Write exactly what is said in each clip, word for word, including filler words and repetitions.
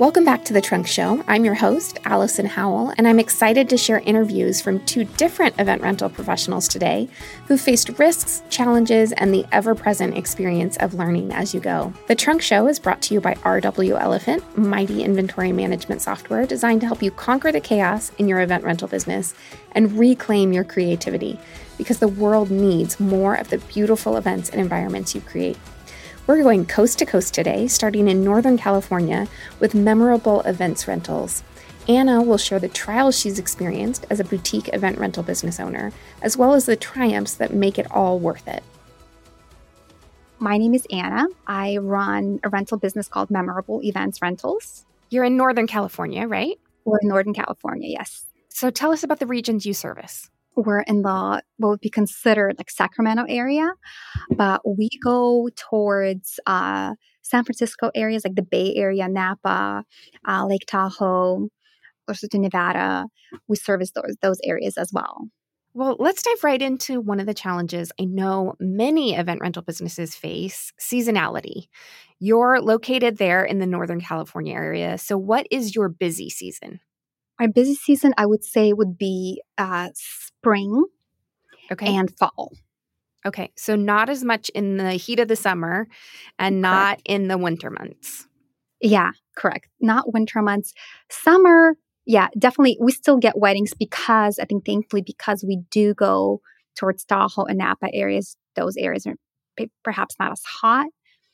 Welcome back to The Trunk Show. I'm your host, Allison Howell, and I'm excited to share interviews from two different event rental professionals today who faced risks, challenges, and the ever-present experience of learning as you go. The Trunk Show is brought to you by R W Elephant, mighty inventory management software designed to help you conquer the chaos in your event rental business and reclaim your creativity, because the world needs more of the beautiful events and environments you create. We're going coast to coast today, starting in Northern California with Memorable Events Rentals. Anna will share the trials she's experienced as a boutique event rental business owner, as well as the triumphs that make it all worth it. My name is Anna. I run a rental business called Memorable Events Rentals. You're in Northern California, right? We're in Northern California, yes. So tell us about the regions you service. We're in the what would be considered like Sacramento area, but we go towards uh, San Francisco areas like the Bay Area, Napa, uh, Lake Tahoe, closer to Nevada. We service those those areas as well. Well, let's dive right into one of the challenges I know many event rental businesses face: seasonality. You're located there in the Northern California area. So what is your busy season? Our busy season, I would say, would be uh, spring Okay. and fall. Okay. So not as much in the heat of the summer and not Correct. in the winter months. Yeah, correct. Not winter months. Summer, yeah, definitely. We still get weddings because I think thankfully because we do go towards Tahoe and Napa areas, those areas are p- perhaps not as hot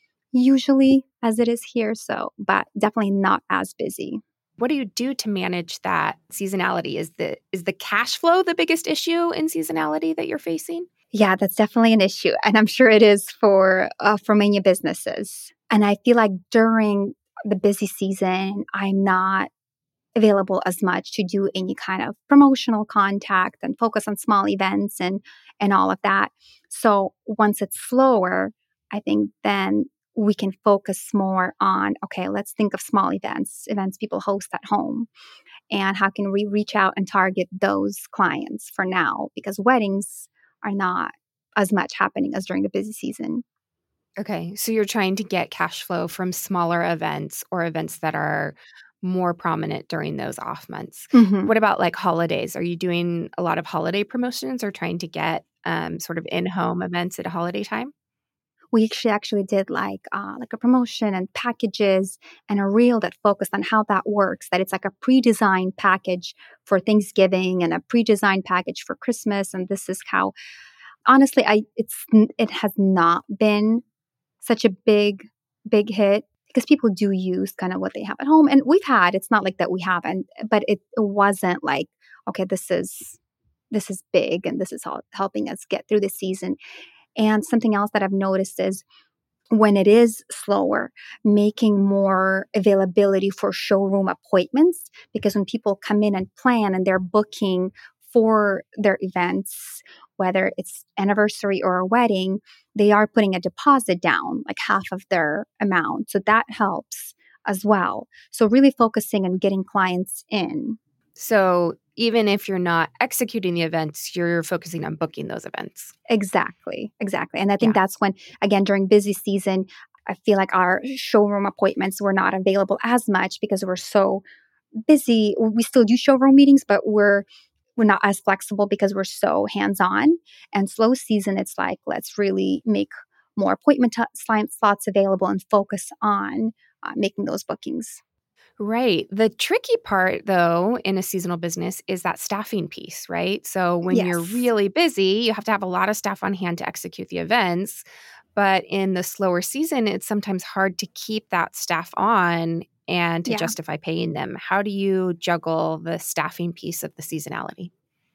usually as it is here. So, but definitely not as busy. What do you do to manage that seasonality? Is the is the cash flow the biggest issue in seasonality that you're facing? Yeah, that's definitely an issue. And I'm sure it is for uh, for many businesses. And I feel like during the busy season, I'm not available as much to do any kind of promotional contact and focus on small events and and all of that. So once it's slower, I think then we can focus more on, okay, let's think of small events, events people host at home. And how can we reach out and target those clients for now? Because weddings are not as much happening as during the busy season. Okay. So you're trying to get cash flow from smaller events or events that are more prominent during those off months. hmm What about like holidays? Are you doing a lot of holiday promotions or trying to get um, sort of in-home events at a holiday time? We actually actually did like uh, like a promotion and packages and a reel that focused on how that works. That it's like a pre-designed package for Thanksgiving and a pre-designed package for Christmas. And this is how, honestly, I it's it has not been such a big big hit because people do use kind of what they have at home, and we've had. It's not like that we haven't, but it, it wasn't like, okay, this is this is big and this is all helping us get through the season. And something else that I've noticed is when it is slower, making more availability for showroom appointments. Because when people come in and plan and they're booking for their events, whether it's anniversary or a wedding, they are putting a deposit down, like half of their amount. So that helps as well. So really focusing on getting clients in. So even if you're not executing the events, you're focusing on booking those events. Exactly, exactly. And I think Yeah. that's when, again, during busy season, I feel like our showroom appointments were not available as much because we're so busy. We still do showroom meetings, but we're we're not as flexible because we're so hands-on. And slow season, it's like, let's really make more appointment t- slot- slots available and focus on uh, making those bookings. Right. The tricky part, though, in a seasonal business is that staffing piece, right? So when you're Yes. really busy, you have to have a lot of staff on hand to execute the events. But in the slower season, it's sometimes hard to keep that staff on and to Yeah. justify paying them. How do you juggle the staffing piece of the seasonality?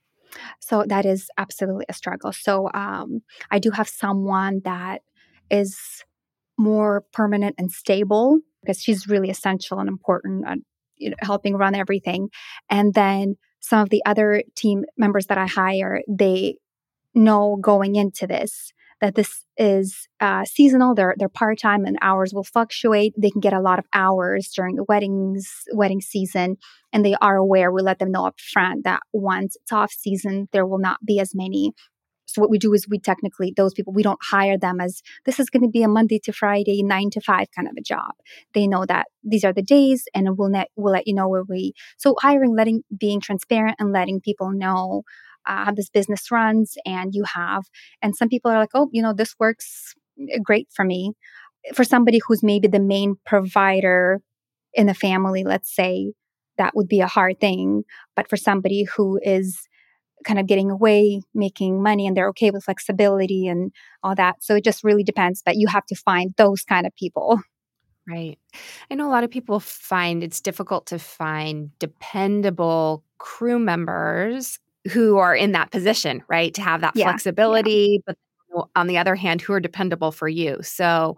So that is absolutely a struggle. So um, I do have someone that is more permanent and stable because she's really essential and important at you know, helping run everything. And then some of the other team members that I hire, they know going into this that this is uh, seasonal. They're they're part time and hours will fluctuate. They can get a lot of hours during the weddings wedding season, and they are aware. We let them know up front that once it's off season, there will not be as many. so what we do is we technically, those people, we don't hire them as this is going to be a Monday to Friday, nine to five kind of a job. They know that these are the days and we'll let, we'll let you know where we, so hiring, letting, being transparent and letting people know uh, how this business runs and you have, and some people are like, oh, you know, this works great for me. For somebody who's maybe the main provider in the family, let's say, that would be a hard thing. But for somebody who is kind of getting away, making money, and they're okay with flexibility and all that. So it just really depends, but you have to find those kind of people. Right. I know a lot of people find it's difficult to find dependable crew members who are in that position, right? To have that Yeah, flexibility, yeah. But on the other hand, who are dependable for you. So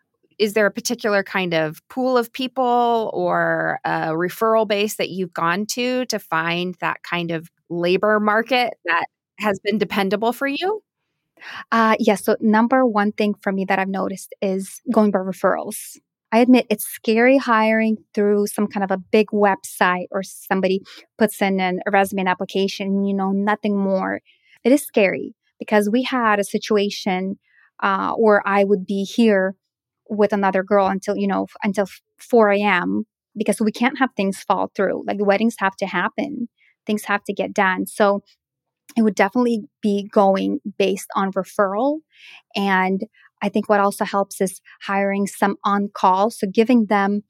is there a particular kind of pool of people or a referral base that you've gone to to find that kind of labor market that has been dependable for you? Uh, yes. So number one thing for me that I've noticed is going by referrals. I admit it's scary hiring through some kind of a big website or somebody puts in an, a resume and application, you know, nothing more. It is scary because we had a situation uh, where I would be here with another girl until, you know, until four a.m. because we can't have things fall through. Like weddings have to happen. Things have to get done. So it would definitely be going based on referral. And I think what also helps is hiring some on call. So giving them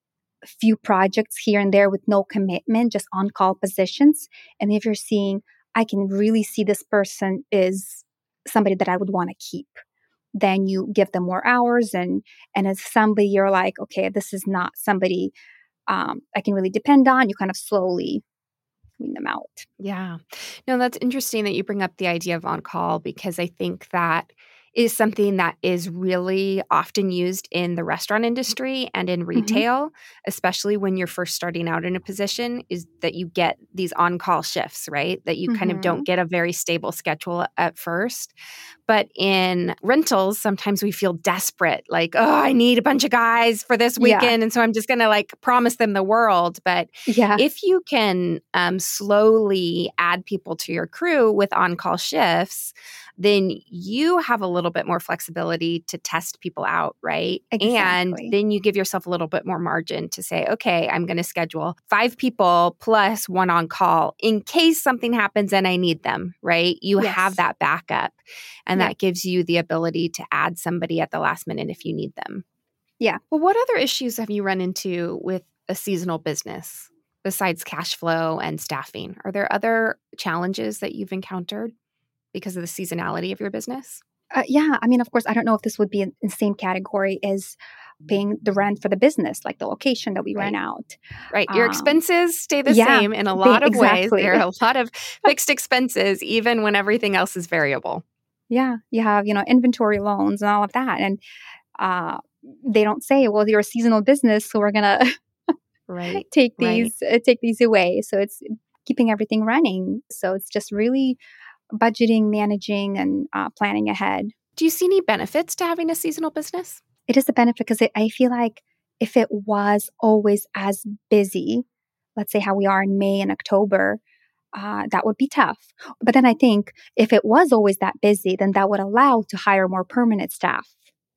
a few projects here and there with no commitment, just on call positions. And if you're seeing, I can really see this person is somebody that I would want to keep, then you give them more hours. And, and as somebody you're like, okay, this is not somebody um, I can really depend on, you kind of slowly wean them out. Yeah. No, that's interesting that you bring up the idea of on-call because I think that is something that is really often used in the restaurant industry and in retail, mm-hmm. especially when you're first starting out in a position, is that you get these on-call shifts, right? That you mm-hmm. kind of don't get a very stable schedule at first. But in rentals, sometimes we feel desperate, like, oh, I need a bunch of guys for this weekend. Yeah. And so I'm just going to like promise them the world. But yeah. if you can um, slowly add people to your crew with on-call shifts, then you have a little bit more flexibility to test people out, right? Exactly. And then you give yourself a little bit more margin to say, okay, I'm going to schedule five people plus one on call in case something happens and I need them, right? You yes. have that backup. And yeah. that gives you the ability to add somebody at the last minute if you need them. Yeah. Well, what other issues have you run into with a seasonal business besides cash flow and staffing? Are there other challenges that you've encountered because of the seasonality of your business? Uh, yeah. I mean, of course, I don't know if this would be in the same category as paying the rent for the business, like the location that we right. rent out. Right. Your um, expenses stay the yeah, same in a lot of exactly. ways. There are a lot of fixed expenses, even when everything else is variable. Yeah. You have, you know, inventory loans and all of that. And uh, they don't say, well, you're a seasonal business, so we're going to right. take these right. uh, take these away. So it's keeping everything running. So it's just really budgeting, managing, and uh, planning ahead. Do you see any benefits to having a seasonal business? It is a benefit because I feel like if it was always as busy, let's say how we are in May and October, uh, that would be tough. But then I think if it was always that busy, then that would allow to hire more permanent staff.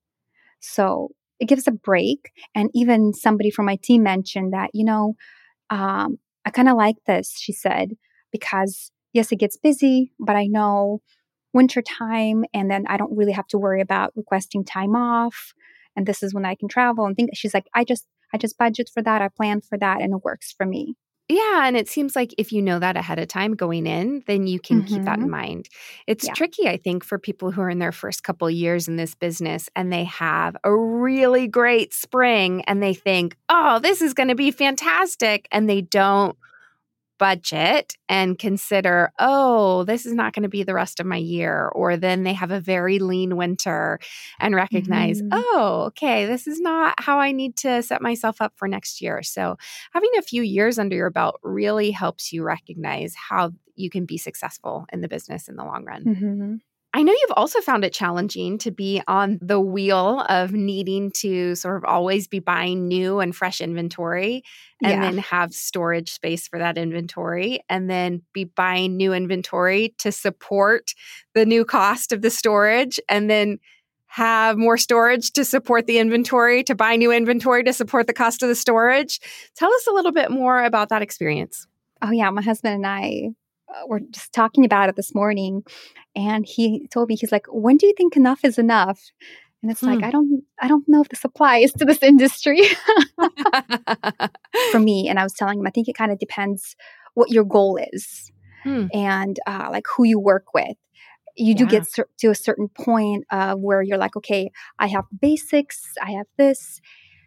So it gives a break. And even somebody from my team mentioned that, you know, um, I kind of like this, she said, because yes, it gets busy, but I know winter time, and then I don't really have to worry about requesting time off. And this is when I can travel and think. She's like, I just, I just budget for that. I plan for that, and it works for me. Yeah. And it seems like if you know that ahead of time going in, then you can mm-hmm. keep that in mind. It's yeah. tricky, I think, for people who are in their first couple of years in this business and they have a really great spring and they think, oh, this is going to be fantastic. And they don't budget and consider, oh, this is not going to be the rest of my year. Or then they have a very lean winter and recognize, mm-hmm. oh, okay, this is not how I need to set myself up for next year. So having a few years under your belt really helps you recognize how you can be successful in the business in the long run. Mm-hmm. I know you've also found it challenging to be on the wheel of needing to sort of always be buying new and fresh inventory and Yeah. then have storage space for that inventory and then be buying new inventory to support the new cost of the storage and then have more storage to support the inventory, to buy new inventory to support the cost of the storage. Tell us a little bit more about that experience. Oh, yeah. My husband and I uh, were just talking about it this morning. And he told me, he's like, when do you think enough is enough? And it's Hmm. like, I don't, I don't know if this applies to this industry for me. And I was telling him, I think it kind of depends what your goal is Hmm. and uh, like who you work with. You do Yeah. get cer- to a certain point uh, where you're like, okay, I have basics, I have this,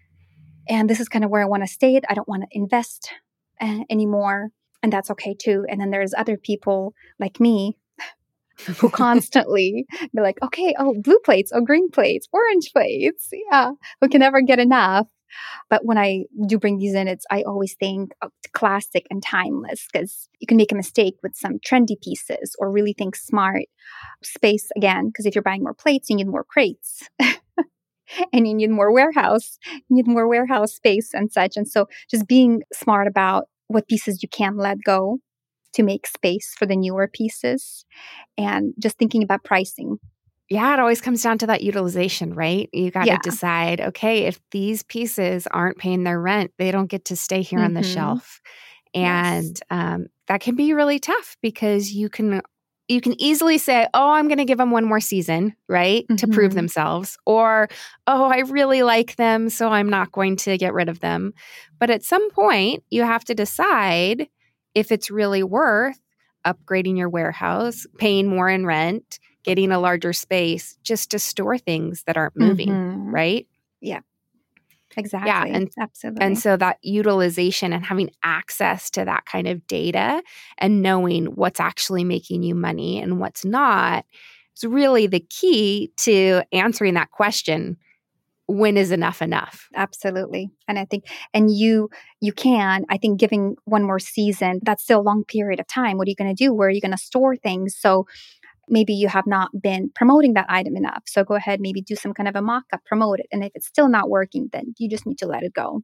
and this is kind of where I want to stay. I don't want to invest uh, anymore. And that's okay too. And then there's other people like me who constantly be like, okay, oh, blue plates, oh, green plates, orange plates. Yeah. Who can never get enough. But when I do bring these in, it's, I always think of classic and timeless because you can make a mistake with some trendy pieces or really think smart. Space again, because if you're buying more plates, you need more crates. And you need more warehouse, you need more warehouse space and such. And so just being smart about what pieces you can let go to make space for the newer pieces and just thinking about pricing. Yeah, it always comes down to that utilization, right? You got to Yeah. decide, okay, if these pieces aren't paying their rent, they don't get to stay here on the Mhm. shelf. Yes. And um, that can be really tough because you can you can easily say, oh, I'm going to give them one more season, right, to prove Mhm. themselves. Or, oh, I really like them, so I'm not going to get rid of them. But at some point, you have to decide if it's really worth upgrading your warehouse, paying more in rent, getting a larger space just to store things that aren't moving, Mhm. right? Yeah. Yeah. Exactly. And Absolutely. and so that utilization and having access to that kind of data and knowing what's actually making you money and what's not is really the key to answering that question. When is enough enough? Absolutely. And I think, and you, you can, I think giving one more season, that's still a long period of time. What are you going to do? Where are you going to store things? So maybe you have not been promoting that item enough. So go ahead, maybe do some kind of a mock-up, promote it. And if it's still not working, then you just need to let it go.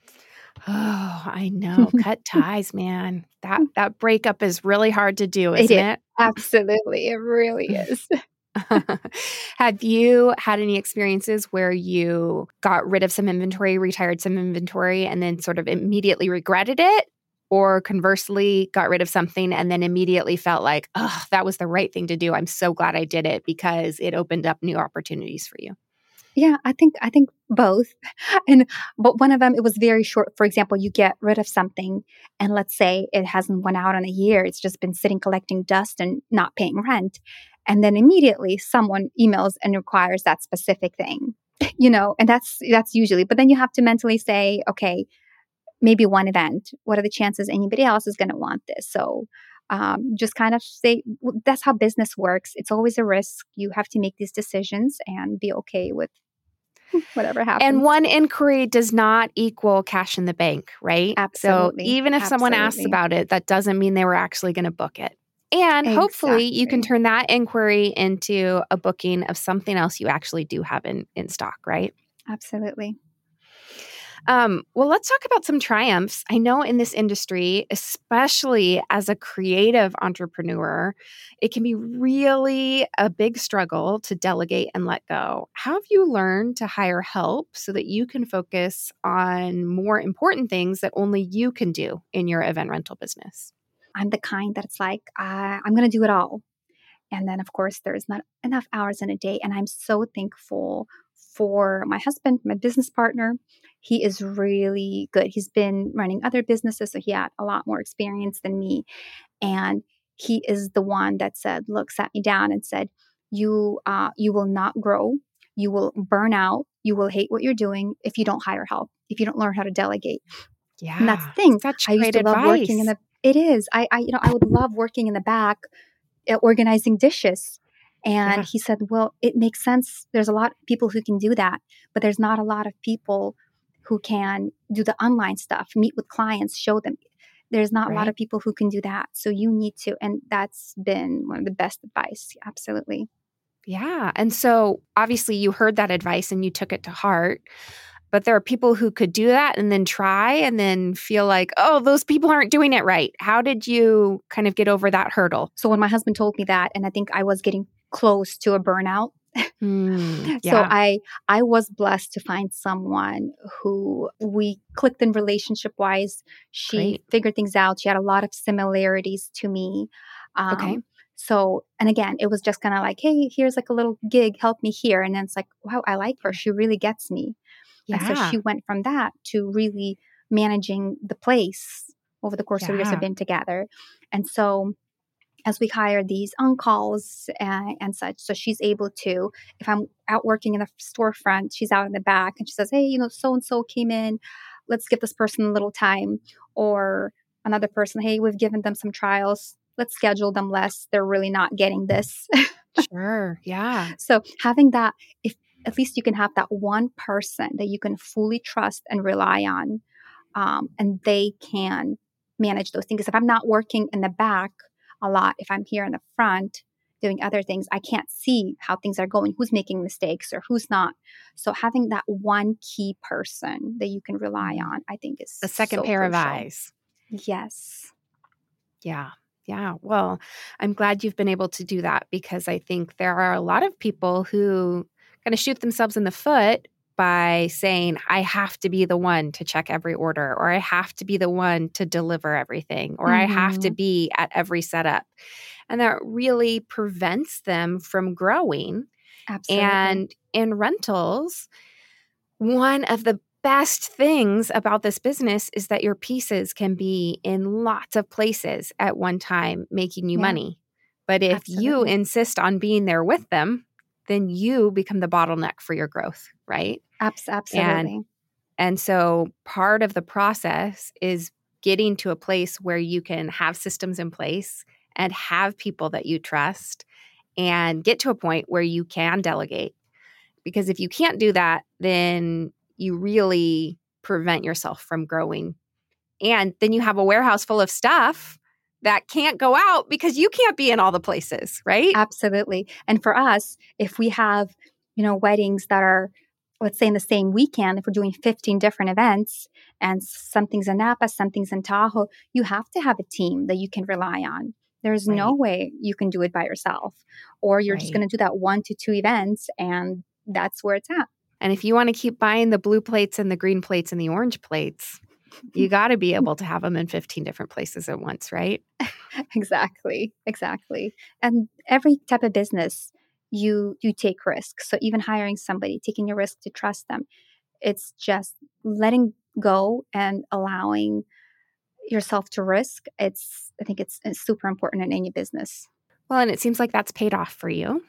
Oh, I know. Cut ties, man. That that breakup is really hard to do, It isn't is. it? Absolutely. It really is. Have you had any experiences where you got rid of some inventory, retired some inventory, and then sort of immediately regretted it? Or conversely, got rid of something and then immediately felt like, oh, that was the right thing to do. I'm so glad I did it because it opened up new opportunities for you. Yeah, I think I think both. And but one of them, it was very short. For example, you get rid of something and let's say it hasn't went out in a year. It's just been sitting collecting dust and not paying rent. And then immediately someone emails and requires that specific thing. You know, and that's that's usually, but then you have to mentally say, okay, maybe one event. What are the chances anybody else is going to want this? So um, just kind of say w- that's how business works. It's always a risk. You have to make these decisions and be okay with whatever And happens. one inquiry does not equal cash in the bank, right? So Absolutely. even if someone asks Absolutely. about it, that doesn't mean they were actually going to book it. And hopefully you can Exactly. turn that inquiry into a booking of something else you actually do have in, in stock, right? Absolutely. Um, well, let's talk about some triumphs. I know in this industry, especially as a creative entrepreneur, it can be really a big struggle to delegate and let go. How have you learned to hire help so that you can focus on more important things that only you can do in your event rental business? I'm the kind that it's like, uh, I'm going to do it all. And then, of course, there's not enough hours in a day. And I'm so thankful for my husband, my business partner. He is really good. He's been running other businesses, so he had a lot more experience than me. And he is the one that said, look, sat me down and said, you, uh, you will not grow. You will burn out. You will hate what you're doing if you don't hire help, if you don't learn how to delegate. And that's Yeah, the thing. such I used great to love working in advice. the, it is. I, I, you know, I would love working in the back uh, organizing dishes. And Yeah, he said, well, it makes sense. There's a lot of people who can do that, but there's not a lot of people who can do the online stuff, meet with clients, show them. There's not a lot right. of people who can do that. So you need to. And that's been one of the best advice. Absolutely. Yeah. And so obviously you heard that advice and you took it to heart. But there are people who could do that and then try and then feel like, oh, those people aren't doing it right. How did you kind of get over that hurdle? So when my husband told me that, and I think I was getting close to a burnout, Mm, yeah. so I I was blessed to find someone who we clicked in relationship wise. She Great. figured things out. She had a lot of similarities to me. Um, Okay. So, and again, it was just kind of like, hey, here's like a little gig, help me here. And then it's like, wow, I like her. She really gets me. And so Yeah. she went from that to really managing the place over the course of years Yeah. of being together. And so as we hire these on-calls and, and such, so she's able to, if I'm out working in the storefront, she's out in the back and she says, hey, you know, so-and-so came in, let's give this person a little time. Or another person, hey, we've given them some trials, let's schedule them less. They're really not getting this. Sure. Yeah. So having that, if at least you can have that one person that you can fully trust and rely on, um, and they can manage those things. If I'm not working in the back a lot, if I'm here in the front doing other things, I can't see how things are going, who's making mistakes or who's not. So having that one key person that you can rely Mhm. on, I think is A second so pair of crucial. eyes. Yes. Yeah. Yeah. Well, I'm glad you've been able to do that because I think there are a lot of people who kind of shoot themselves in the foot by saying, I have to be the one to check every order, or I have to be the one to deliver everything, or I have to Mhm. be at every setup. And that really prevents them from growing. Absolutely. And in rentals, one of the best things about this business is that your pieces can be in lots of places at one time, making you Yeah. money. But if you Absolutely. insist on being there with them, then you become the bottleneck for your growth, right? Abs- And absolutely. and so part of the process is getting to a place where you can have systems in place and have people that you trust and get to a point where you can delegate. Because if you can't do that, then you really prevent yourself from growing. And then you have a warehouse full of stuff that can't go out because you can't be in all the places, right? Absolutely. And for us, if we have, you know, weddings that are, let's say in the same weekend, if we're doing fifteen different events and something's in Napa, something's in Tahoe, you have to have a team that you can rely on. There's no Right. way you can do it by yourself, or you're just Right. going to do that one to two events and that's where it's at. And if you want to keep buying the blue plates and the green plates and the orange plates, you got to be able to have them in fifteen different places at once, right? Exactly. Exactly. And every type of business, you you take risks. So even hiring somebody, taking a risk to trust them, it's just letting go and allowing yourself to risk. It's I think it's, it's super important in any business. Well, and it seems like that's paid off for you.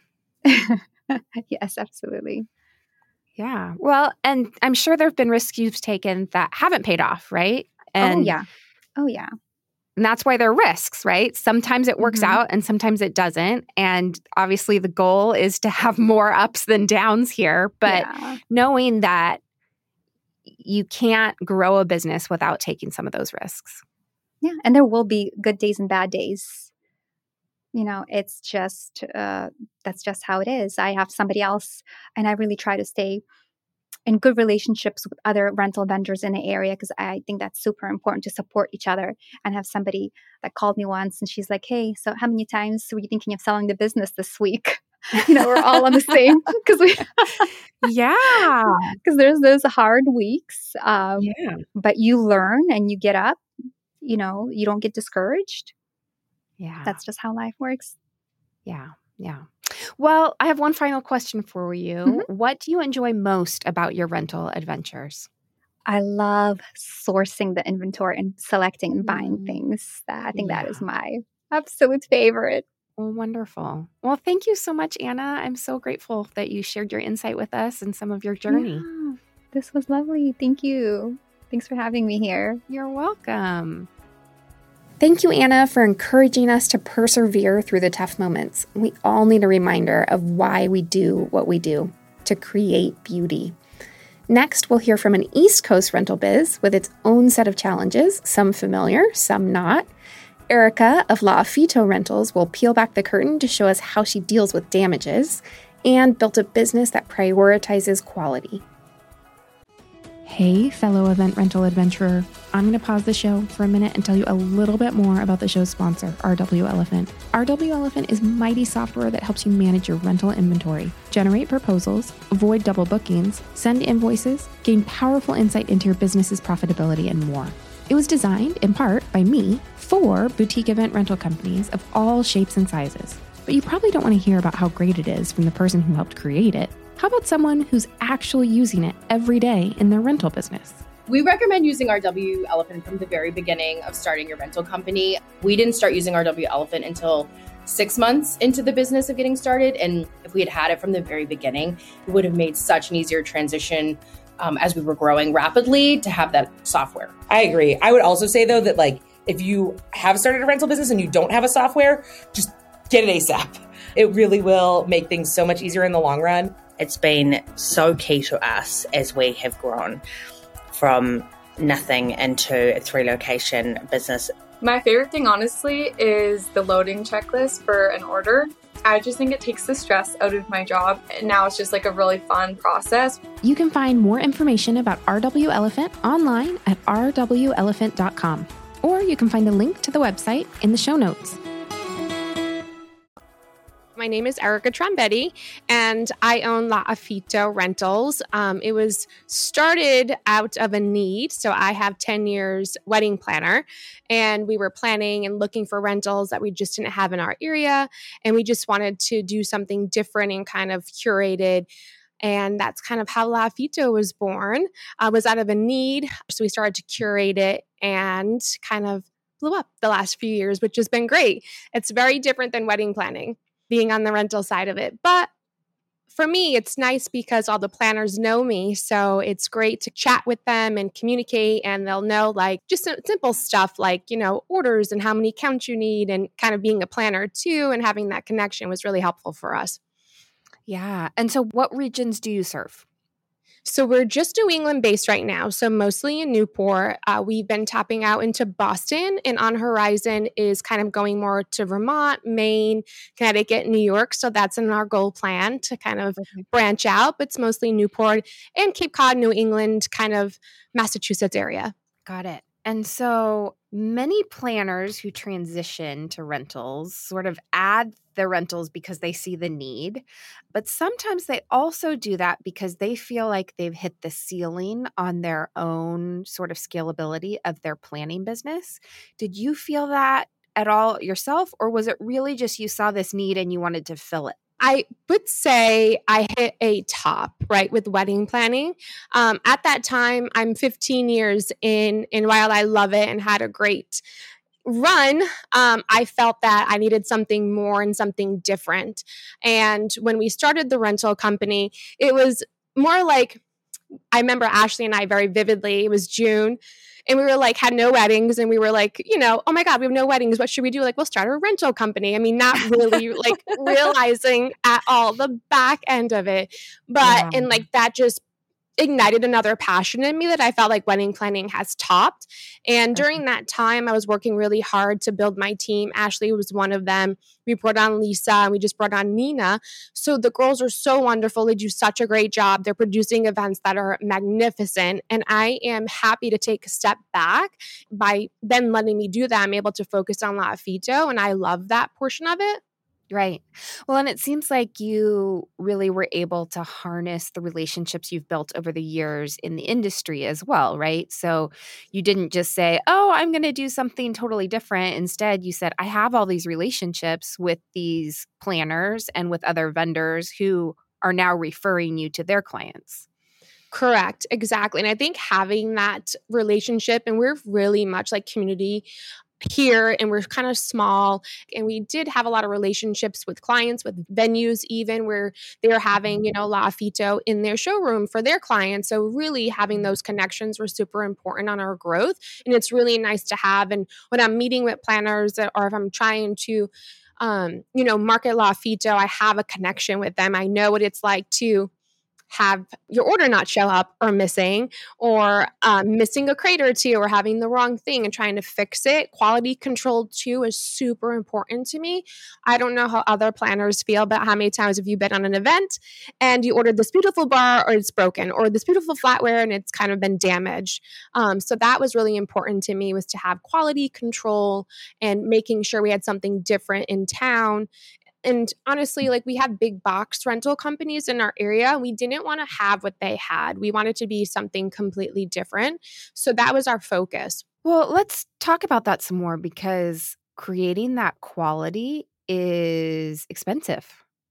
Yes, absolutely. Yeah. Well, and I'm sure there have been risks you've taken that haven't paid off, right? Oh And yeah. Oh yeah. And that's why they're risks, right? Sometimes it works Mhm. out and sometimes it doesn't. And obviously the goal is to have more ups than downs here. But Yeah. knowing that you can't grow a business without taking some of those risks. Yeah. And there will be good days and bad days. You know, it's just, uh, that's just how it is. I have somebody else, and I really try to stay in good relationships with other rental vendors in the area because I think that's super important to support each other. And have somebody that called me once and she's like, hey, so how many times were you thinking of selling the business this week? You know, we're all on the same because we, Yeah. because there's those hard weeks. Um, Yeah. but you learn and you get up, you know, you don't get discouraged. Yeah. That's just how life works. Yeah. Yeah. Well, I have one final question for you. Mhm. What do you enjoy most about your rental adventures? I love sourcing the inventory and selecting and buying Mm, things. That I think that yeah. is my absolute favorite. Well, wonderful. Well, thank you so much, Anna. I'm so grateful that you shared your insight with us and some of your journey. Yeah, this was lovely. Thank you. Thanks for having me here. You're welcome. Thank you, Anna, for encouraging us to persevere through the tough moments. We all need a reminder of why we do what we do, to create beauty. Next, we'll hear from an East Coast rental biz with its own set of challenges, some familiar, some not. Erica of La Afito Rentals will peel back the curtain to show us how she deals with damages. and built a business that prioritizes quality. Hey, fellow event rental adventurer. I'm going to pause the show for a minute and tell you a little bit more about the show's sponsor, R W Elephant. R W Elephant is mighty software that helps you manage your rental inventory, generate proposals, avoid double bookings, send invoices, gain powerful insight into your business's profitability, and more. It was designed, in part, by me for boutique event rental companies of all shapes and sizes. But you probably don't want to hear about how great it is from the person who helped create it. How about someone who's actually using it every day in their rental business? We recommend using R W Elephant from the very beginning of starting your rental company. We didn't start using R W Elephant until six months into the business of getting started. And if we had had it from the very beginning, it would have made such an easier transition um, as we were growing rapidly to have that software. I agree. I would also say, though, that like if you have started a rental business and you don't have a software, just get it ASAP. It really will make things so much easier in the long run. It's been so key to us as we have grown from nothing into a three-location business. My favorite thing, honestly, is the loading checklist for an order. I just think it takes the stress out of my job, and now it's just like a really fun process. You can find more information about R W Elephant online at r w elephant dot com, or you can find a link to the website in the show notes. My name is Erica Trombetti, and I own La Afito Rentals. Um, it was started out of a need. So I have ten years wedding planner, and we were planning and looking for rentals that we just didn't have in our area. And we just wanted to do something different and kind of curated. And that's kind of how La Afito was born. Uh, it was out of a need. So we started to curate it and kind of blew up the last few years, which has been great. It's very different than wedding planning, being on the rental side of it. But for me, it's nice because all the planners know me. So it's great to chat with them and communicate, and they'll know like just simple stuff like, you know, orders and how many counts you need, and kind of being a planner too, and having that connection was really helpful for us. Yeah. And so what regions do you serve? So we're just New England based right now, so mostly in Newport. Uh, we've been tapping out into Boston, and on horizon is kind of going more to Vermont, Maine, Connecticut, New York. So that's in our goal plan to kind of okay. branch out, but it's mostly Newport and Cape Cod, New England, kind of Massachusetts area. Got it. And so many planners who transition to rentals sort of add their rentals because they see the need, but sometimes they also do that because they feel like they've hit the ceiling on their own sort of scalability of their planning business. Did you feel that at all yourself, or was it really just you saw this need and you wanted to fill it? I would say I hit a top, right, with wedding planning. Um, at that time, I'm fifteen years in, and while I love it and had a great run, um, I felt that I needed something more and something different. And when we started the rental company, it was more like, I remember Ashley and I very vividly, it was June, and we were like, had no weddings. And we were like, you know, oh my God, we have no weddings. What should we do? Like, we'll start a rental company. I mean, not really like realizing at all the back end of it. But, yeah. and like that just ignited another passion in me that I felt like wedding planning has topped. And during that time, I was working really hard to build my team. Ashley was one of them. We brought on Lisa, and we just brought on Nina. So the girls are so wonderful. They do such a great job. They're producing events that are magnificent. And I am happy to take a step back. By then letting me do that, I'm able to focus on La Afito, and I love that portion of it. Right. Well, and it seems like you really were able to harness the relationships you've built over the years in the industry as well, right? So you didn't just say, oh, I'm going to do something totally different. Instead, you said, I have all these relationships with these planners and with other vendors who are now referring you to their clients. Correct. Exactly. And I think having that relationship, and we're really much like community here, and we're kind of small, and we did have a lot of relationships with clients, with venues, even where they're having, you know, La Afito in their showroom for their clients. So really having those connections were super important on our growth. And it's really nice to have. And when I'm meeting with planners, or if I'm trying to, um, you know, market La Afito, I have a connection with them. I know what it's like to have your order not show up or missing, or um, missing a crate or two, or having the wrong thing and trying to fix it. Quality control too is super important to me. I don't know how other planners feel, but how many times have you been on an event and you ordered this beautiful bar or it's broken, or this beautiful flatware and it's kind of been damaged? Um, so that was really important to me, was to have quality control and making sure we had something different in town. And honestly, like, we have big box rental companies in our area. We didn't want to have what they had. We wanted to be something completely different. So that was our focus. Well, let's talk about that some more, because creating that quality is expensive.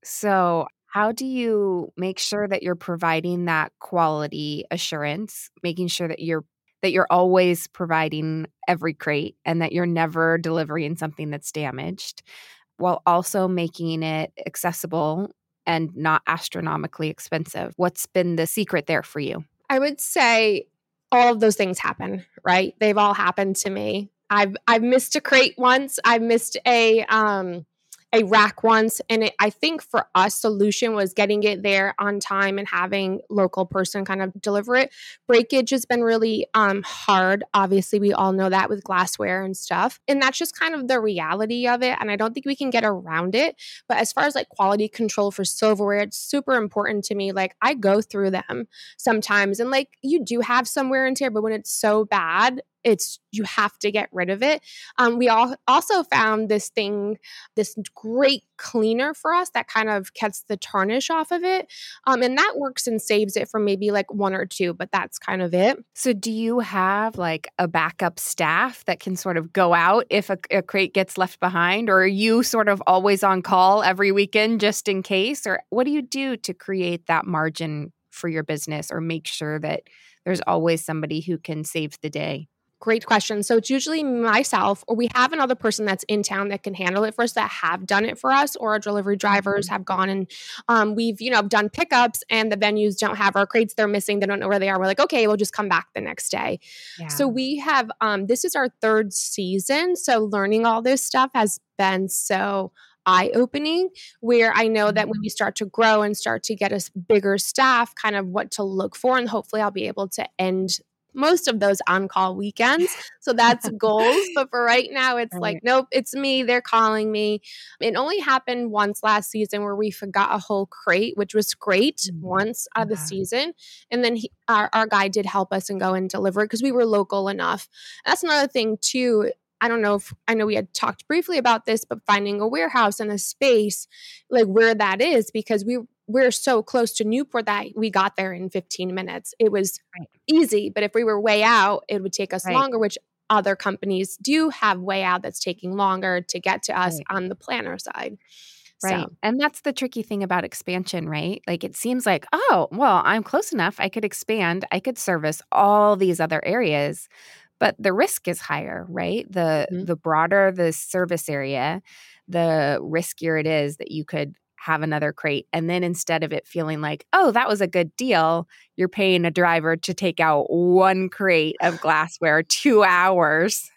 So how do you make sure that you're providing that quality assurance, making sure that you're that you're always providing every crate and that you're never delivering something that's damaged, while also making it accessible and not astronomically expensive? What's been the secret there for you? I would say all of those things happen, right? They've all happened to me. I've I've missed a crate once. I've missed a um a rack once. And it, I think for us, solution was getting it there on time and having local person kind of deliver it. Breakage has been really um, hard. Obviously, we all know that with glassware and stuff. And that's just kind of the reality of it. And I don't think we can get around it. But as far as like quality control for silverware, it's super important to me. Like, I go through them sometimes, and like, you do have some wear and tear, but when it's so bad, it's you have to get rid of it. Um, we all also found this thing, this great cleaner for us that kind of gets the tarnish off of it. Um, and that works and saves it from maybe like one or two, but that's kind of it. So do you have like a backup staff that can sort of go out if a, a crate gets left behind? Or are you sort of always on call every weekend just in case? Or what do you do to create that margin for your business, or make sure that there's always somebody who can save the day? Great question. So it's usually myself, or we have another person that's in town that can handle it for us, that have done it for us, or our delivery drivers have gone and um, we've, you know, done pickups and the venues don't have our crates. They're missing. They don't know where they are. We're like, okay, we'll just come back the next day. Yeah. So we have, um, this is our third season. So learning all this stuff has been so eye-opening, where I know that when we start to grow and start to get a bigger staff, kind of what to look for. And hopefully I'll be able to end most of those on-call weekends. So that's goals. But for right now, it's right. like, nope, it's me. They're calling me. It only happened once last season where we forgot a whole crate, which was great mm-hmm. once out of yeah. the season. And then he, our, our guy did help us and go and deliver it because we were local enough. That's another thing too. I don't know if, I know we had talked briefly about this, but finding a warehouse and a space like where that is, because we we're so close to Newport that we got there in fifteen minutes. It was right. easy, but if we were way out, it would take us right. longer, which other companies do have way out that's taking longer to get to us right. on the planner side. Right. So. And that's the tricky thing about expansion, right? Like, it seems like, oh, well, I'm close enough. I could expand. I could service all these other areas. But the risk is higher, right? The mm-hmm. the broader the service area, the riskier it is that you could have another crate. And then instead of it feeling like, oh, that was a good deal, you're paying a driver to take out one crate of glassware, two hours.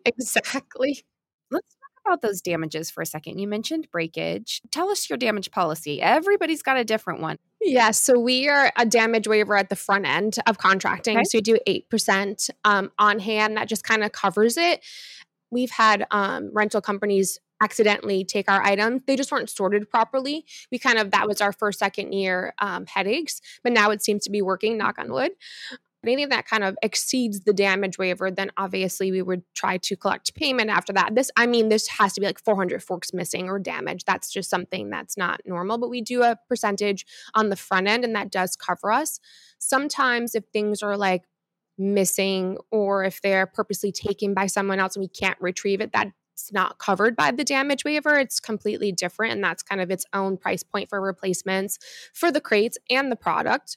Exactly. Let's talk about those damages for a second. You mentioned breakage. Tell us your damage policy. Everybody's got a different one. Yeah, so we are a damage waiver at the front end of contracting. Okay. So we do eight percent um, on hand. That just kind of covers it. We've had um, rental companies accidentally take our items. They just weren't sorted properly. We kind of, that was our first, second year um, headaches, but now it seems to be working, knock on wood. Anything that kind of exceeds the damage waiver, then obviously we would try to collect payment after that. This, I mean, this has to be like four hundred forks missing or damaged. That's just something that's not normal, but we do a percentage on the front end and that does cover us. Sometimes if things are like missing or if they're purposely taken by someone else and we can't retrieve it, that's not covered by the damage waiver. It's completely different. And that's kind of its own price point for replacements for the crates and the product.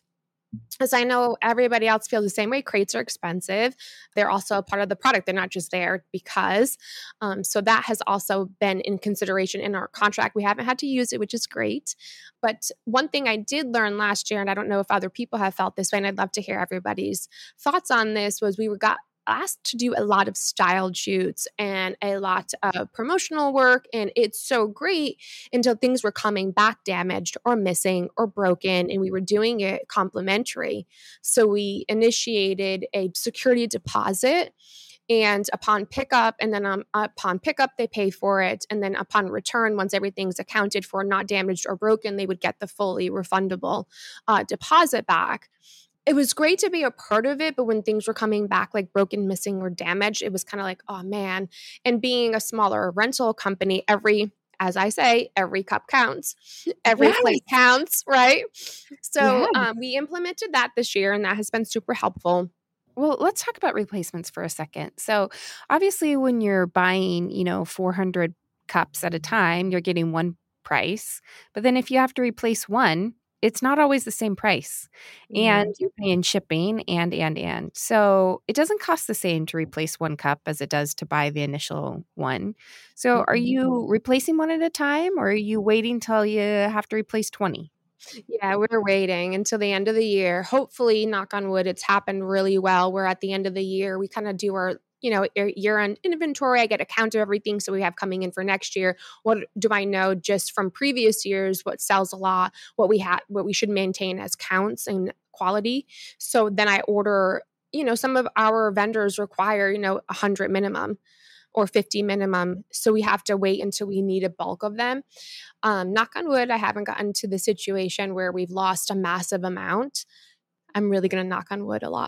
As I know everybody else feels the same way, crates are expensive. They're also a part of the product. They're not just there because. Um, so that has also been in consideration in our contract. We haven't had to use it, which is great. But one thing I did learn last year, and I don't know if other people have felt this way, and I'd love to hear everybody's thoughts on this, was we were got asked to do a lot of styled shoots and a lot of promotional work. And it's so great until things were coming back damaged or missing or broken, and we were doing it complimentary. So we initiated a security deposit. And upon pickup, and then um, upon pickup, they pay for it. And then upon return, once everything's accounted for, not damaged or broken, they would get the fully refundable uh, deposit back. It was great to be a part of it, but when things were coming back like broken, missing, or damaged, it was kind of like, oh man. And being a smaller rental company, every, as I say, every cup counts, every Yes. plate counts, right? So Yes. um, we implemented that this year, and that has been super helpful. Well, let's talk about replacements for a second. So obviously when you're buying, you know, four hundred cups at a time, you're getting one price. But then if you have to replace one, it's not always the same price. And you're paying shipping and, and, and. So it doesn't cost the same to replace one cup as it does to buy the initial one. So are you replacing one at a time, or are you waiting till you have to replace twenty? Yeah, we're waiting until the end of the year. Hopefully, knock on wood, it's happened really well. We're at the end of the year. We kind of do our, you know, year-end inventory. I get a count of everything so we have coming in for next year. What do I know just from previous years? What sells a lot? What we have, what we should maintain as counts and quality. So then I order. You know, some of our vendors require, you know, one hundred minimum or fifty minimum. So we have to wait until we need a bulk of them. Um, knock on wood, I haven't gotten to the situation where we've lost a massive amount. I'm really going to knock on wood a lot.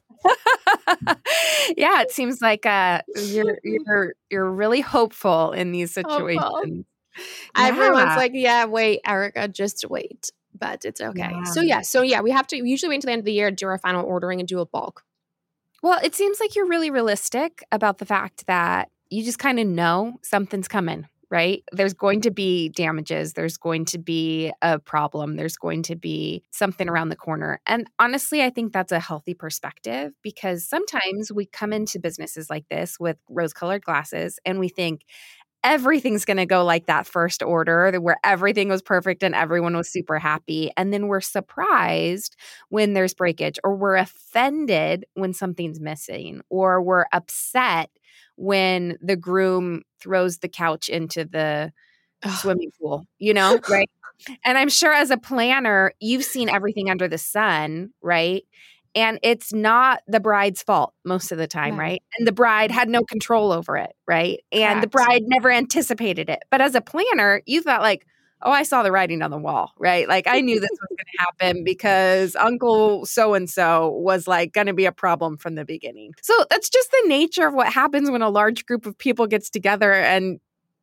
Yeah, it seems like uh, you're you're you're really hopeful in these situations. Hopeful. Yeah. Everyone's like, yeah, wait, Erica, just wait. But it's okay. Yeah. So yeah, so yeah, we have to we usually wait until the end of the year, do our final ordering, and do a bulk. Well, it seems like you're really realistic about the fact that you just kind of know something's coming, right? There's going to be damages. There's going to be a problem. There's going to be something around the corner. And honestly, I think that's a healthy perspective, because sometimes we come into businesses like this with rose-colored glasses and we think everything's going to go like that first order where everything was perfect and everyone was super happy. And then we're surprised when there's breakage, or we're offended when something's missing, or we're upset when the groom throws the couch into the swimming pool, you know, right? And I'm sure as a planner, you've seen everything under the sun, right? And it's not the bride's fault most of the time, No. right? And the bride had no control over it, right? And the Correct. bride never anticipated it. But as a planner, you thought like, oh, I saw the writing on the wall, right? Like I knew this was going to happen because Uncle so-and-so was like going to be a problem from the beginning. So that's just the nature of what happens when a large group of people gets together and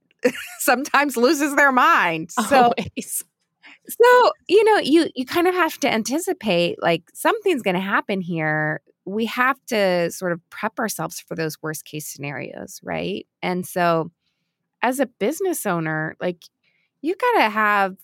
sometimes loses their mind. So Always. So, you know, you you kind of have to anticipate like something's going to happen here. We have to sort of prep ourselves for those worst case scenarios, right? And so as a business owner, like you got to have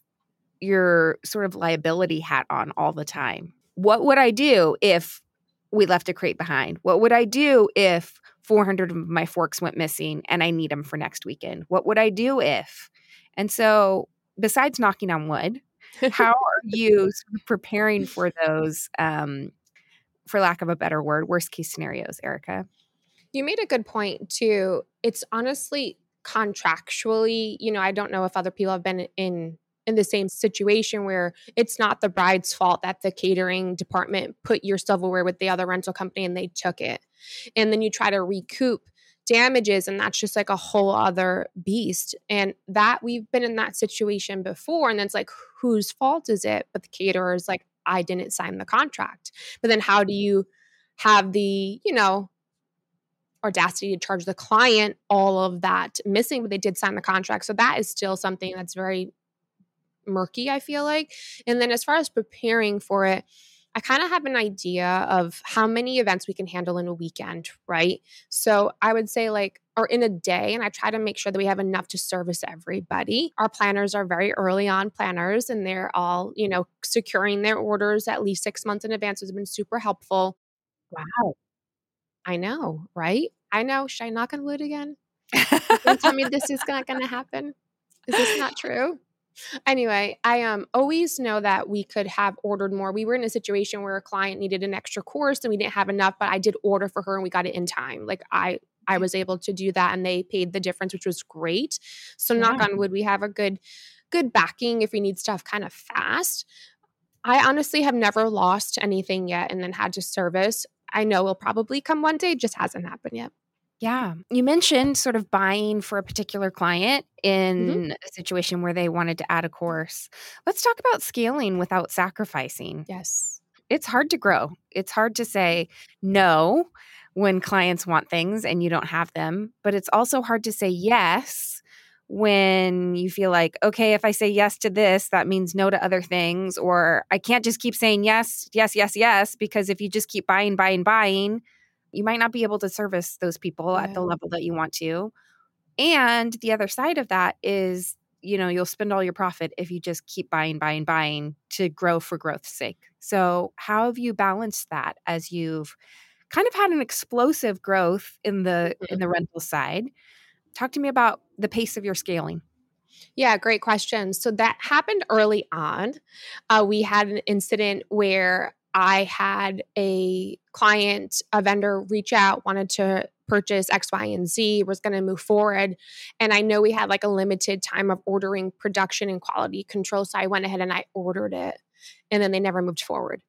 your sort of liability hat on all the time. What would I do if we left a crate behind? What would I do if four hundred of my forks went missing and I need them for next weekend? What would I do if? And so besides knocking on wood, how are you sort of preparing for those, um, for lack of a better word, worst case scenarios, Erica? You made a good point too. It's honestly contractually, you know, I don't know if other people have been in in the same situation where it's not the bride's fault that the catering department put your silverware with the other rental company and they took it. And then you try to recoup damages, and that's just like a whole other beast. And that we've been in that situation before, and it's like, whose fault is it? But the caterer is like, I didn't sign the contract. But then how do you have the, you know, audacity to charge the client all of that missing, but they did sign the contract? So that is still something that's very murky, I feel like. And then as far as preparing for it, I kind of have an idea of how many events we can handle in a weekend, right? So I would say like, or in a day, and I try to make sure that we have enough to service everybody. Our planners are very early on planners, and they're all, you know, securing their orders at least six months in advance has been super helpful. Wow. I know, right? I know. Should I knock on wood again? You can tell me this is not going to happen. Is this not true? Anyway, I um always know that we could have ordered more. We were in a situation where a client needed an extra course and we didn't have enough, but I did order for her and we got it in time. Like I I was able to do that and they paid the difference, which was great. So Yeah. knock on wood, we have a good good backing if we need stuff kind of fast. I honestly have never lost anything yet and then had to service. I know it'll probably come one day, just hasn't happened yet. Yeah. You mentioned sort of buying for a particular client in Mhm. a situation where they wanted to add a course. Let's talk about scaling without sacrificing. Yes. It's hard to grow. It's hard to say no when clients want things and you don't have them, but it's also hard to say yes when you feel like, okay, if I say yes to this, that means no to other things, or I can't just keep saying yes, yes, yes, yes, because if you just keep buying, buying, buying, you might not be able to service those people Yeah. at the level that you want to. And the other side of that is, you know, you'll spend all your profit if you just keep buying, buying, buying to grow for growth's sake. So how have you balanced that as you've kind of had an explosive growth in the in the rental side? Talk to me about the pace of your scaling. Yeah, great question. So that happened early on. Uh, we had an incident where I had a client, a vendor reach out, wanted to purchase X, Y, and Z, was going to move forward. And I know we had like a limited time of ordering production and quality control. So I went ahead and I ordered it. And then they never moved forward.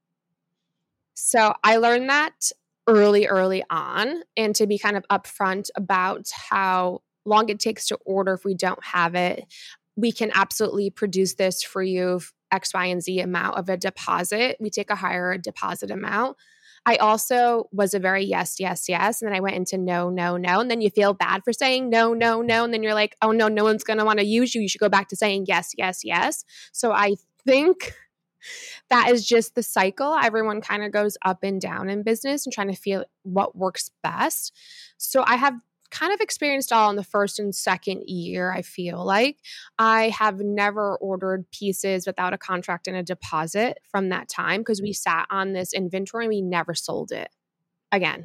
So I learned that early, early on, and to be kind of upfront about how long it takes to order if we don't have it. We can absolutely produce this for you, X, Y, and Z amount of a deposit. We take a higher deposit amount. I also was a very yes, yes, yes. And then I went into no, no, no. And then you feel bad for saying no, no, no. And then you're like, oh, no, no one's going to want to use you. You should go back to saying yes, yes, yes. So I think that is just the cycle. Everyone kind of goes up and down in business and trying to feel what works best. So I have kind of experienced all in the first and second year, I feel like. I have never ordered pieces without a contract and a deposit from that time because we sat on this inventory and we never sold it again.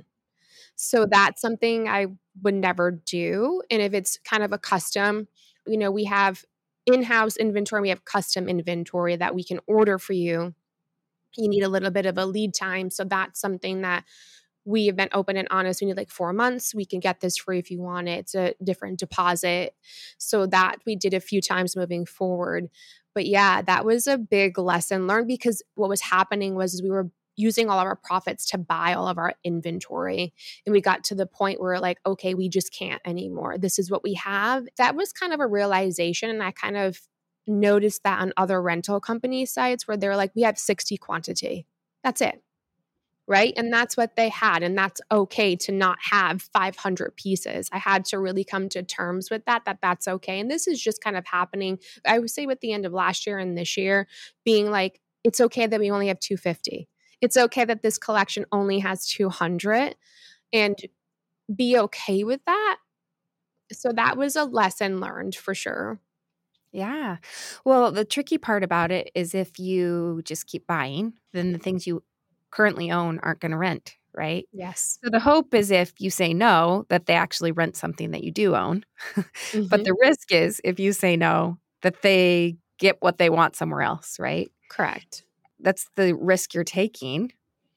So that's something I would never do. And if it's kind of a custom, you know, we have in-house inventory, we have custom inventory that we can order for you. You need a little bit of a lead time. So that's something that we have been open and honest. We need like four months. We can get this free if you want it. It's a different deposit. So that we did a few times moving forward. But yeah, that was a big lesson learned because what was happening was we were using all of our profits to buy all of our inventory. And we got to the point where like, okay, we just can't anymore. This is what we have. That was kind of a realization. And I kind of noticed that on other rental company sites where they're like, we have sixty quantity. That's it. Right. And that's what they had. And that's okay to not have five hundred pieces. I had to really come to terms with that, that that's okay. And this is just kind of happening, I would say, with the end of last year and this year, being like, it's okay that we only have two hundred fifty. It's okay that this collection only has two hundred and be okay with that. So that was a lesson learned for sure. Yeah. Well, the tricky part about it is if you just keep buying, then the things you currently own aren't going to rent, right? Yes. So the hope is if you say no, that they actually rent something that you do own. Mm-hmm. But the risk is if you say no, that they get what they want somewhere else, right? Correct. That's the risk you're taking.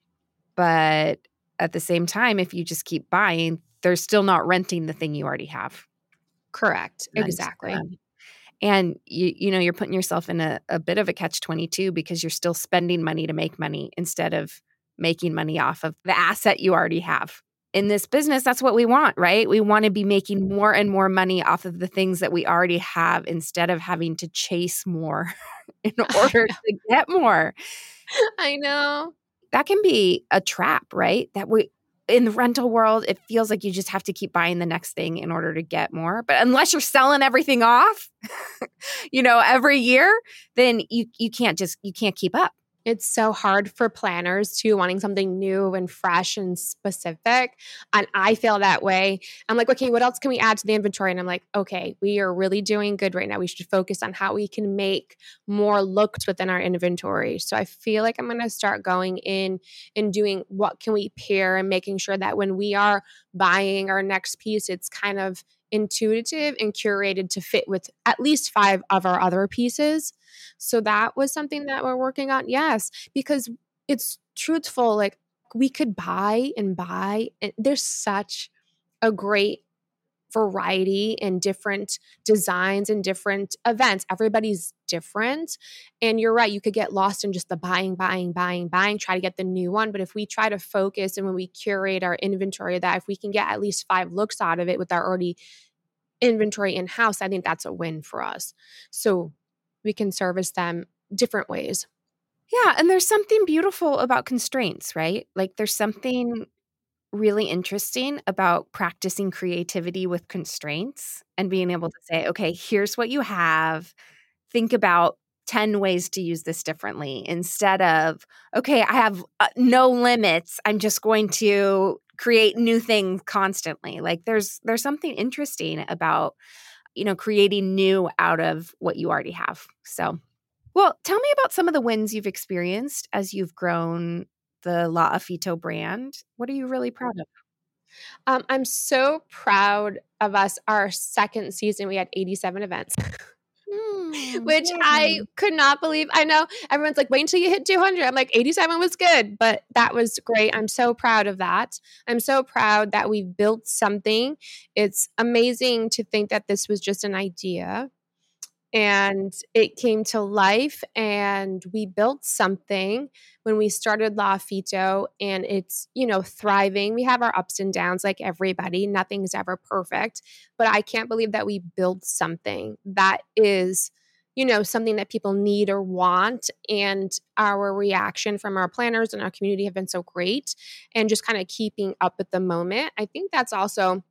But at the same time, if you just keep buying, they're still not renting the thing you already have. Correct. And, Exactly. um, And you you know, you're putting yourself in a, a bit of a catch twenty-two because you're still spending money to make money instead of making money off of the asset you already have. In this business, that's what we want, right? We want to be making more and more money off of the things that we already have instead of having to chase more in order to get more. I know. That can be a trap, right? That we in the rental world, it feels like you just have to keep buying the next thing in order to get more. But unless you're selling everything off, you know, every year, then you you can't just you can't keep up. It's so hard for planners too, wanting something new and fresh and specific. And I feel that way. I'm like, okay, what else can we add to the inventory? And I'm like, okay, we are really doing good right now. We should focus on how we can make more looks within our inventory. So I feel like I'm going to start going in and doing what can we pair and making sure that when we are buying our next piece, it's kind of intuitive and curated to fit with at least five of our other pieces. So that was something that we're working on. Yes, because it's truthful. Like we could buy and buy, and there's such a great variety and different designs and different events. Everybody's different. And you're right. You could get lost in just the buying, buying, buying, buying, try to get the new one. But if we try to focus and when we curate our inventory, that if we can get at least five looks out of it with our already inventory in-house, I think that's a win for us. So we can service them different ways. Yeah. And there's something beautiful about constraints, right? Like there's something really interesting about practicing creativity with constraints and being able to say, okay, here's what you have. Think about ten ways to use this differently instead of, okay, I have uh, no limits. I'm just going to create new things constantly. Like there's there's something interesting about, you know, creating new out of what you already have. So, well, tell me about some of the wins you've experienced as you've grown the La Affito brand. What are you really proud of? Um, I'm so proud of us. Our second season, we had eighty-seven events, mm, which yay. I could not believe. I know everyone's like, wait until you hit two hundred. I'm like, eighty-seven was good, but that was great. I'm so proud of that. I'm so proud that we built something. It's amazing to think that this was just an idea. And it came to life and we built something when we started La Affito and it's, you know, thriving. We have our ups and downs like everybody. Nothing's ever perfect, but I can't believe that we built something that is, you know, something that people need or want. And our reaction from our planners and our community have been so great and just kind of keeping up at the moment. I think that's also,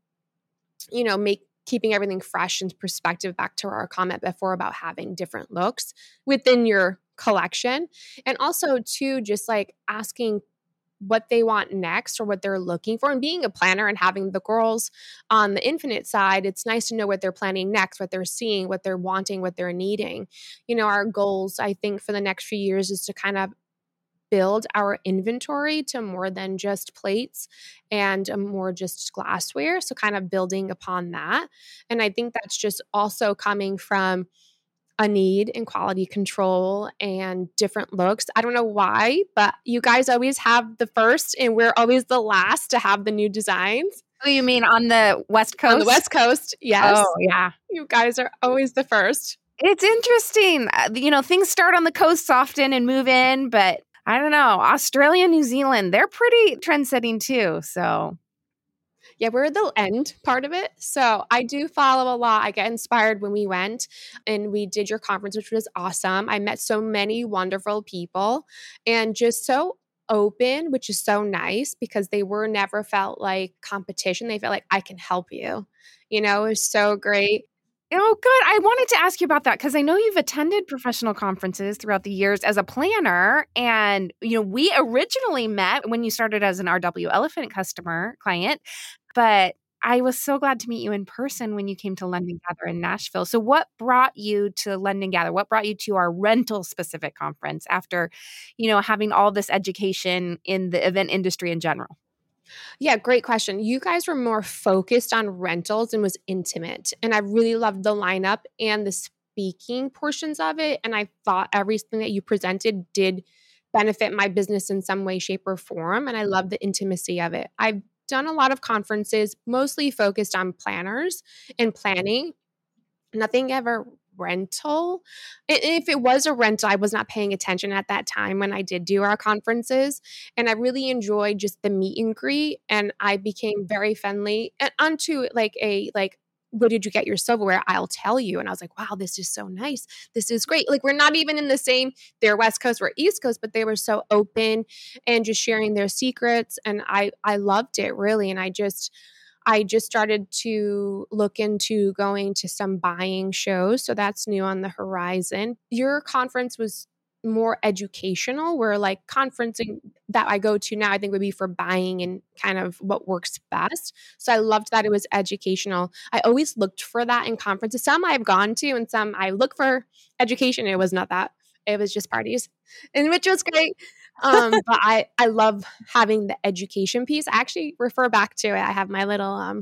you know, make keeping everything fresh and perspective back to our comment before about having different looks within your collection. And also too, just like asking what they want next or what they're looking for and being a planner and having the girls on the Infinite side, it's nice to know what they're planning next, what they're seeing, what they're wanting, what they're needing. You know, our goals, I think for the next few years is to kind of build our inventory to more than just plates and more just glassware. So kind of building upon that. And I think that's just also coming from a need in quality control and different looks. I don't know why, but you guys always have the first and we're always the last to have the new designs. Oh, you mean on the West Coast? On the West Coast, yes. Oh, yeah. You guys are always the first. It's interesting. Uh, you know, things start on the coasts often and move in, but I don't know, Australia, New Zealand, they're pretty trend-setting too. So, yeah, we're the end part of it. So I do follow a lot. I get inspired when we went and we did your conference, which was awesome. I met so many wonderful people and just so open, which is so nice because they were never felt like competition. They felt like I can help you. You know, it was so great. Oh, good. I wanted to ask you about that because I know you've attended professional conferences throughout the years as a planner. And, you know, we originally met when you started as an R W Elephant customer client, but I was so glad to meet you in person when you came to London Gather in Nashville. So what brought you to London Gather? What brought you to our rental specific conference after, you know, having all this education in the event industry in general? Yeah, great question. You guys were more focused on rentals and was intimate. And I really loved the lineup and the speaking portions of it. And I thought everything that you presented did benefit my business in some way, shape, or form. And I love the intimacy of it. I've done a lot of conferences, mostly focused on planners and planning. Nothing ever rental. If it was a rental, I was not paying attention at that time when I did do our conferences. And I really enjoyed just the meet and greet. And I became very friendly and onto like a, like, where did you get your silverware? I'll tell you. And I was like, wow, this is so nice. This is great. Like, we're not even in the same, they're West Coast, we're East Coast, but they were so open and just sharing their secrets. And I, I loved it really. And I just, I just started to look into going to some buying shows. So that's new on the horizon. Your conference was more educational, where like conferencing that I go to now, I think would be for buying and kind of what works best. So I loved that it was educational. I always looked for that in conferences. Some I've gone to and some I look for education. It was not that. It was just parties, and which was great. Um, but I, I love having the education piece. I actually refer back to it. I have my little um,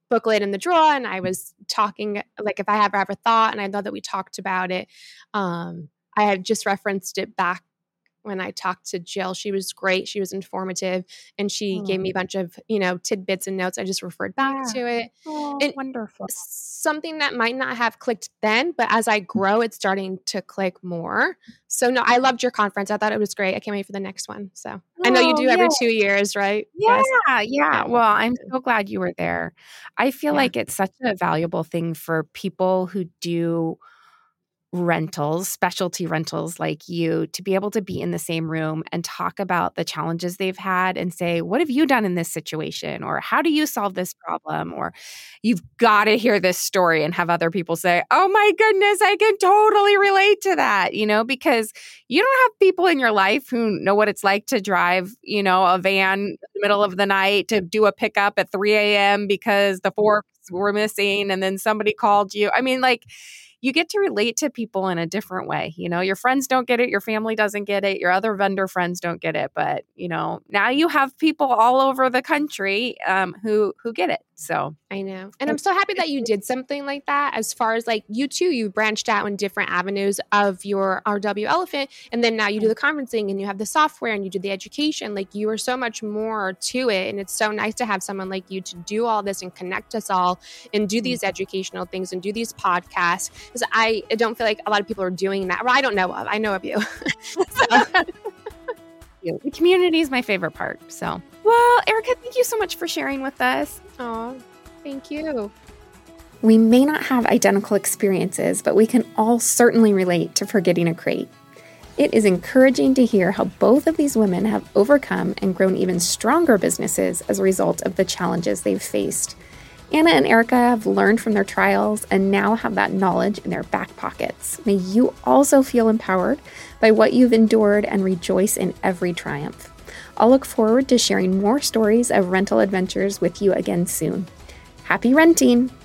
booklet in the drawer, and I was talking, like if I ever have a thought, and I know that we talked about it, um, I had just referenced it back when I talked to Jill. She was great. She was informative, and she oh. gave me a bunch of, you know, tidbits and notes. I just referred back yeah. to it. Oh, and wonderful. Something that might not have clicked then, but as I grow, it's starting to click more. So no, I loved your conference. I thought it was great. I can't wait for the next one. So oh, I know you do every yeah. two years, right? Yeah, yes. yeah. Well, I'm so glad you were there. I feel yeah. like it's such a valuable thing for people who do rentals, specialty rentals like you, to be able to be in the same room and talk about the challenges they've had and say, what have you done in this situation? Or how do you solve this problem? Or you've got to hear this story and have other people say, oh my goodness, I can totally relate to that, you know, because you don't have people in your life who know what it's like to drive, you know, a van in the middle of the night to do a pickup at three a.m. because the forks were missing and then somebody called you. I mean, like, you get to relate to people in a different way. You know, your friends don't get it. Your family doesn't get it. Your other vendor friends don't get it. But, you know, now you have people all over the country um, who who get it. So I know. And I'm so happy that you did something like that. As far as like you too, you branched out in different avenues of your R W Elephant. And then now you do the conferencing and you have the software and you do the education. Like you are so much more to it. And it's so nice to have someone like you to do all this and connect us all and do these educational things and do these podcasts. Because I don't feel like a lot of people are doing that. Well, I don't know of. I know of you. So. The community is my favorite part. So, well, Erica, thank you so much for sharing with us. Oh, thank you. We may not have identical experiences, but we can all certainly relate to forgetting a crate. It is encouraging to hear how both of these women have overcome and grown even stronger businesses as a result of the challenges they've faced. Anna and Erica have learned from their trials and now have that knowledge in their back pockets. May you also feel empowered by what you've endured and rejoice in every triumph. I'll look forward to sharing more stories of rental adventures with you again soon. Happy renting!